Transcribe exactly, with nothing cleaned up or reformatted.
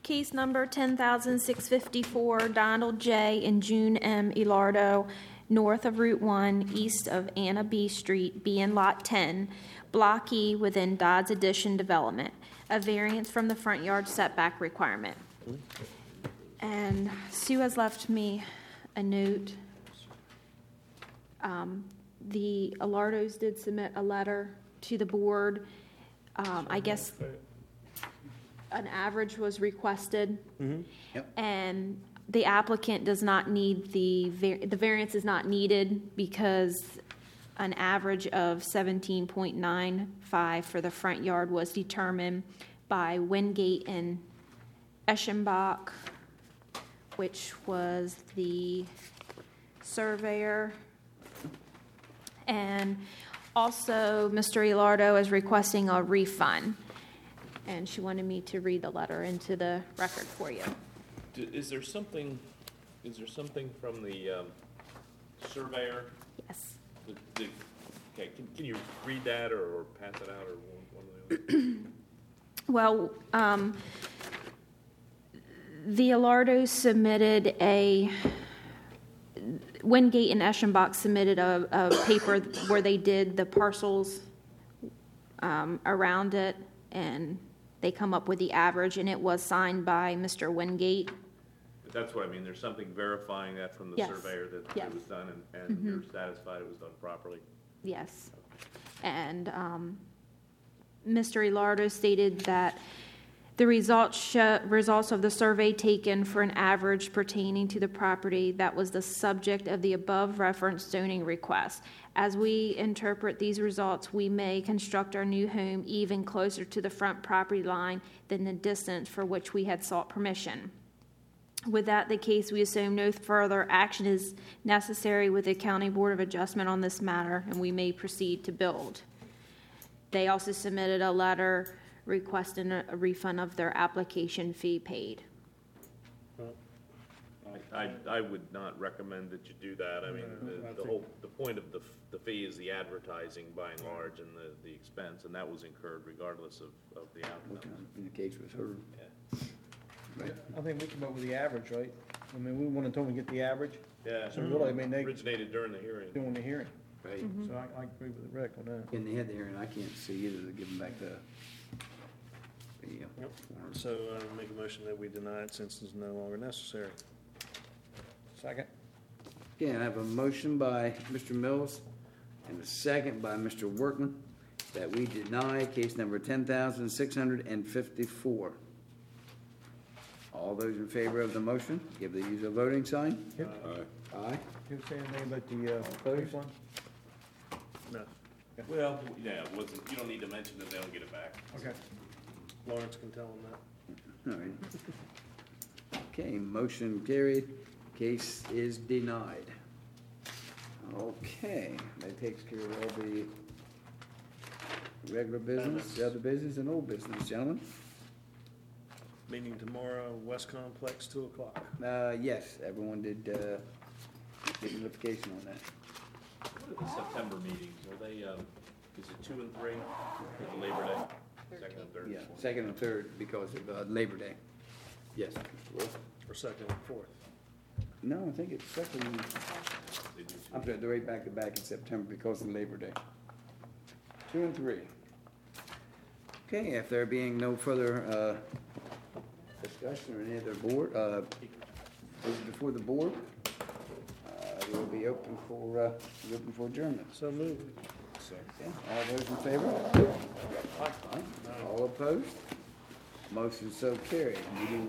Case number ten thousand six fifty-four, Donald J. and June M. Ilardo, north of Route one, east of Anna B. Street, B in Lot ten, Block E within Dodds Addition Development, a variance from the front yard setback requirement. And Sue has left me a note. Um, the Ilardos did submit a letter to the board. Um, I guess an average was requested. Mm-hmm. Yep. And the applicant does not need the, var- the variance is not needed because an average of seventeen point nine five for the front yard was determined by Wingate and Eschenbach, which was the surveyor. And also, Mister Ilardo is requesting a refund. And she wanted me to read the letter into the record for you. D- Is there something, is there something from the um, surveyor? Yes. The- the- Okay, can, can you read that or, or pass it out or one, one of the other? Well, um, the Ilardos submitted a, Wingate and Eschenbach submitted a, a paper where they did the parcels um, around it, and they come up with the average, and it was signed by Mister Wingate. But that's what I mean, there's something verifying that from the Yes. surveyor that Yes. it was done and, and Mhm. you're satisfied it was done properly? Yes. And um, Mister Ilardo stated that the results show, results of the survey taken for an average pertaining to the property that was the subject of the above referenced zoning request. As we interpret these results, we may construct our new home even closer to the front property line than the distance for which we had sought permission. With that the case, we assume no further action is necessary with the County Board of Adjustment on this matter, and we may proceed to build. They also submitted a letter requesting a refund of their application fee paid. I, I, I would not recommend that you do that. I mean, the, the whole, the point of the, f- the fee is the advertising by and large and the, the expense, and that was incurred regardless of, of the What outcome. kind of indicates with her? Yeah. Right. I think we come up with the average, right? I mean, we wanted to get the average Yeah, So really, I mean, they- originated during the hearing. during the hearing. Right. Mm-hmm. So I, I agree with Rick on that. In the head there, and I can't see either to give them back the, the, uh, Yep. form. So I make a motion that we deny it since it's no longer necessary. Second? Okay, I have a motion by Mister Mills and a second by Mister Workman that we deny case number ten thousand six hundred and fifty-four. All those in favor of the motion, give the user voting sign. Yep. Aye. You say anything about the, uh, first one? No. Well, yeah, it wasn't, you don't need to mention that they don't get it back. Okay. Lawrence can tell them that. All right. Okay, motion carried. Case is denied. Okay, that takes care of all the regular business, the other business, and old business, gentlemen. Meeting tomorrow, West Complex, two o'clock. Uh, yes, everyone did, uh, get a notification on that. What are the September meetings? Are they, um, is it two and three for the Labor Day? Second and third? Yeah, second and third because of, uh, Labor Day. Yes. Or second and fourth. No, I think it's second, They do two. I'm sorry, they're right back to back in September because of Labor Day. Two and three. Okay, if there being no further, uh, discussion or any other board, uh, those before the board, uh, we'll be open for, uh, be open for adjournment. So moved. Okay, all those in favor? Aye. All opposed? Motion so carried. Meeting